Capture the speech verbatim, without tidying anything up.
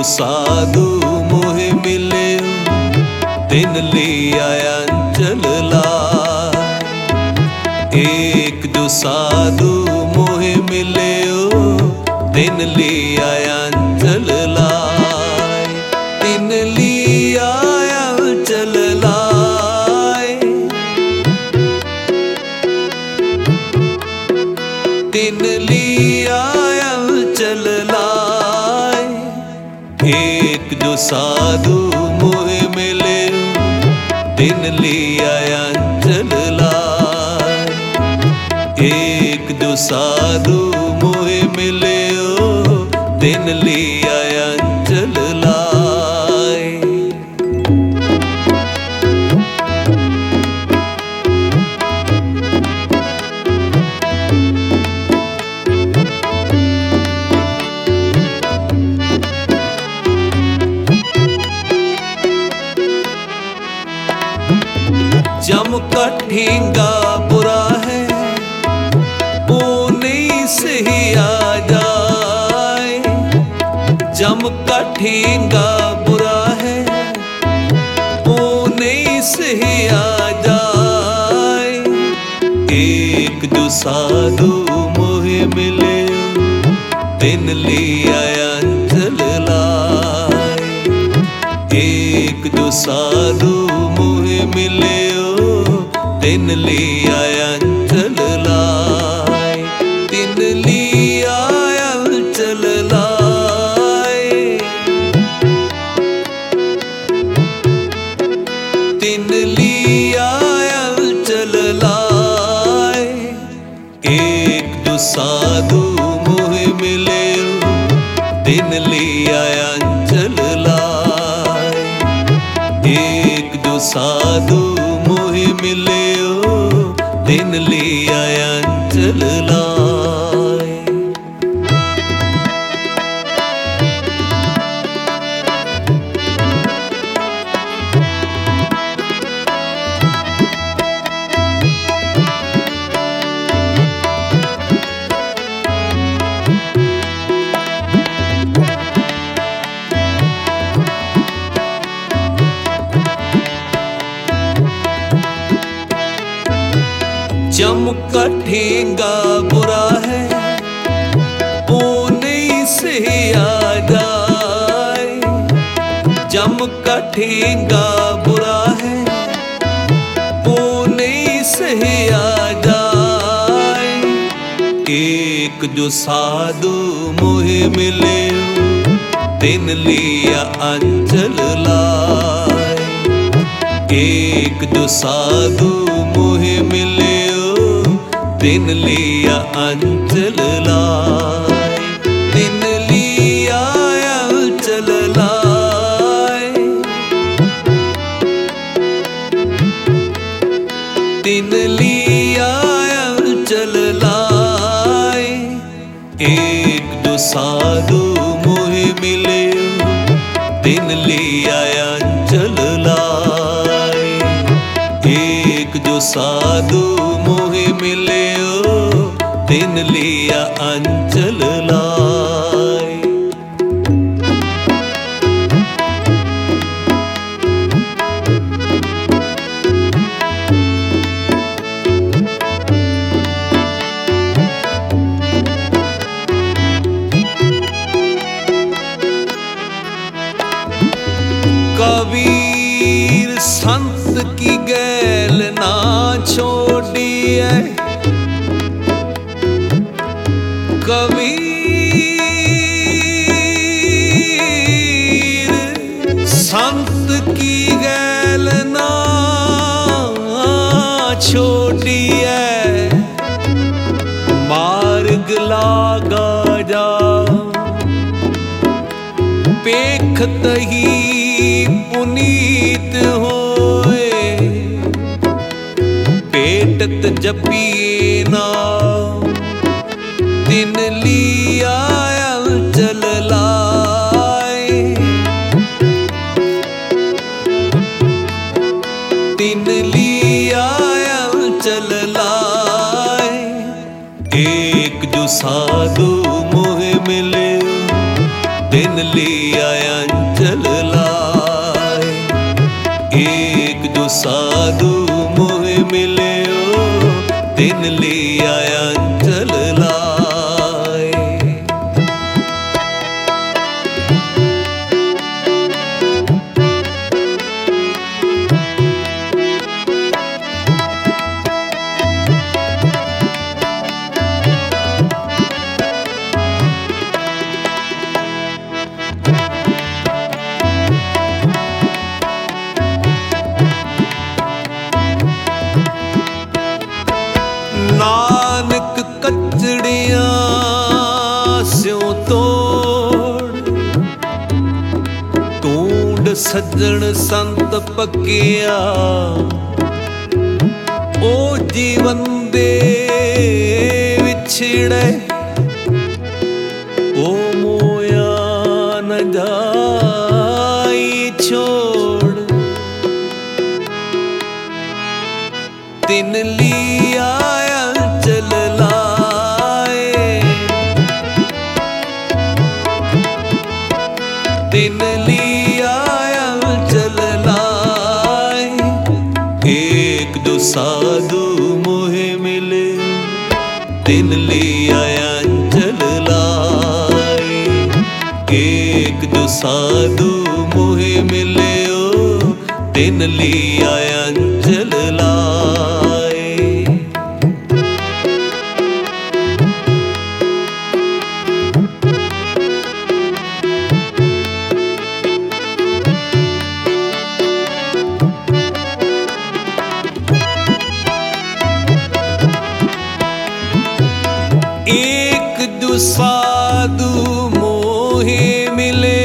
साधु मोहे मिले तिन लिया अंचल लाए। एक जो साधु मोहे मिले तिन लिया अंचल लाए। तिन लिया अंचल लाए। तिन लिया अंचल लाए। एक जो साधु मोहे मिले तिन लिया अंचल लाए। एक जो साधु मोहे मिले तिन लिया अंचल लाए। जम का ठेंगा बुरा है वो नहीं सही आ जाए। जम का ठेंगा बुरा है वो नहीं सही आ जाए। एक जो साधु मोहे मिले तिन लिया अंचल लाए। एक जो साधु मोहे मिले तिन लिया अंचल लाए। तिन लिया अंचल लाए। तिन लिया अंचल लाए। एक जो साधु मोहे मिले तिन लिया अंचल लाए। एक जो साधु मोहे मिले तिन लिया अंचल लाए। जम का ठेंगा बुरा है वो नहीं सही आ जाए। जम का ठेंगा बुरा है वो नहीं सही आ जाए। एक जो साधु मोहे मिले तिन लिया अंचल लाए। एक जो साधु मोहे मिले तिन लिया अंचल लाए। तिन लिया अंचल लाए। तिन लिया अंचल लाए। एक जो साधु मोहे मिले तिन लिया अंचल लाए। एक जो साधु मोहे मिले तिन लिया अंचल लाए। कबीर संत की गैल ना छोड़ी है। कबीर संत की गैल ना छोड़ी है। मार्ग लागा जा पेखत ही पुनीत होए। पेटत जपिए ना तिन लिया अंचल लाए। तिन लिया अंचल लाए। एक जो साधु मोहे मिले तिन लिया दो साधु मोहे मिले ओ तिन लिया अंचल लाए। नानक कचड़ियां स्यों तोड़, टूंड सज्जन संत पकिया, ओ जीवन दे विछड़े, ओ मोया न जाई छोड़। तिन लिया अंचल लाए, तिन लिया अंचल लाए। एक दो साधु मोहे मिले तिन लिया अंचल लाए। एक दो साधु मोहे मिले ओ तिन लिया अंचल लाए। एक दो साधु मोहे मिले